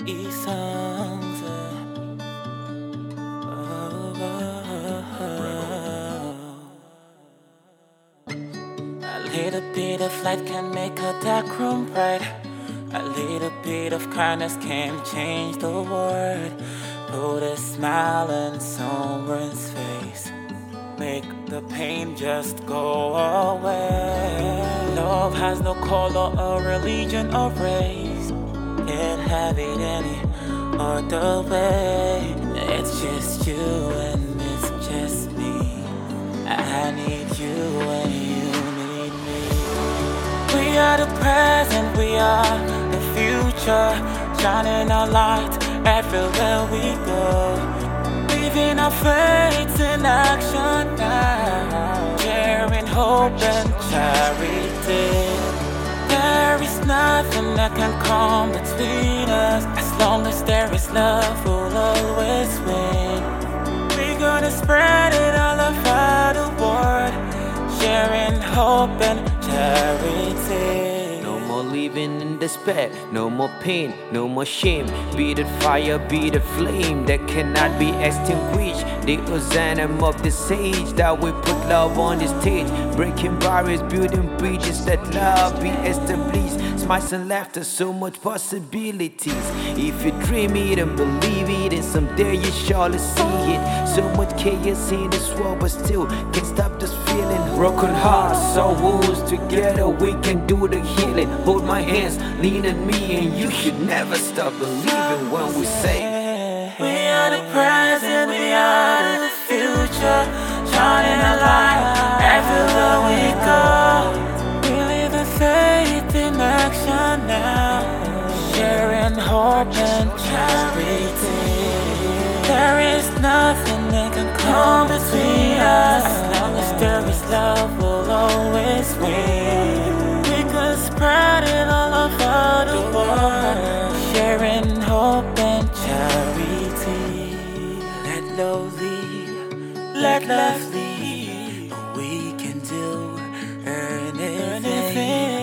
E-songs. A little bit of light can make a dark room bright. A little bit of kindness can change the world. Put a smile on someone's face, make the pain just go away. Love has no color or religion or race. Can't have it any other way. It's just you and it's just me. I need you and you need me. We are the present, we are the future, shining our light everywhere we go. Living our faith in action now, sharing hope and charity. There is nothing that can come between us. As long as there is love, we'll always win. We're gonna spread it all over the world, sharing hope and charity. No more living in despair, no more pain, no more shame. Be the fire, be the flame that cannot be extinguished. The ocean of the sage that we put love on the stage. Breaking barriers, building bridges, let love be established. Smiles and laughter, so much possibilities. If you dream it and believe it, and someday you surely see it. So much chaos in this world, but still can't stop this feeling. Broken hearts, our wounds, together we can do the healing. Hold my hands, lean on me, and you should never stop believing when we say we are the present, we are the future, shining a light everywhere we go. We live the faith in action now, sharing hope and charity. There is nothing that can come between us. As long as there is love, we'll always win. We can spread it all over the world, sharing hope and charity. Let love lead, let love lead. We can do anything.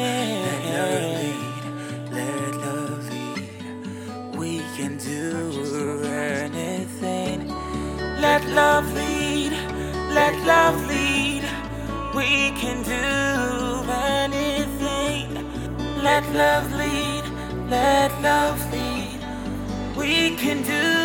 Let love lead, we can do anything. Let love lead, let love lead. We can do anything. Let love lead, let love lead. We can do